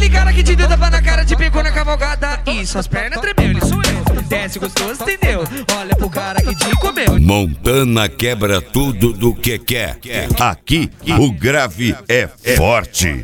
aquele cara que te deu tapa na cara, te pegou na cavalgada e suas pernas tremeu, ele sou eu. Desce gostoso, entendeu? Olha pro cara que te comeu. Montana quebra tudo do que quer. Aqui o grave é forte.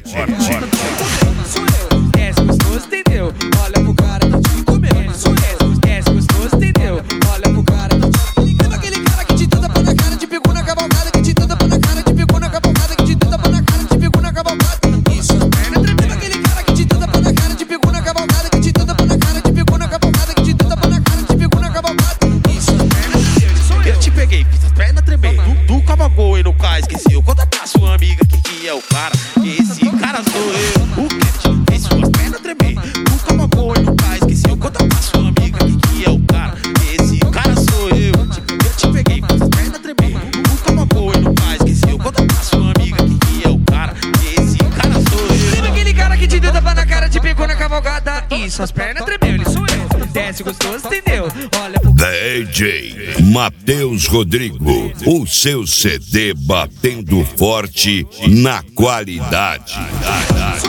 Desce gostoso, entendeu? Olha pro cara que te comeu. Desce gostoso, entendeu? Olha pro cara que te comeu. Aquele cara que te deu tapa na cara, te pegou na cavalgada, que te deu tapa na cara, te pegou na cavalgada, que te deu tapa na cara, te pegou na cavalgada e suas pernas tremeu. Aquele cara que te deu tapa na cara, te pegou na cavalgada, que te deu tapa na cara, te pegou na cavalgada, que te deu tapa na cara, te pegou na cavalgada e suas pernas tremeu. Eu te peguei, fiz as pernas tremer. Tu cavalgou e no cais, esqueceu. Conta pra sua amiga que é o cara. Esse cara sou eu. O Cat fez suas pernas tremer. Tu cavalgou e no cais, esqueceu. Conta pra sua amiga que é o cara. Esse cara sou eu. Eu te peguei, fiz as pernas tremer. Tu cavalgou e no cais, esqueceu. Conta pra sua amiga que é o cara. Esse cara sou eu. Lembra aquele cara que te deu tapa na cara, te pegou na cavalgada e suas pernas tremeu, ele sou eu. Desce gostoso, entendeu? Olha pro DJ Matheus Rodrigo, o seu CD batendo forte na qualidade.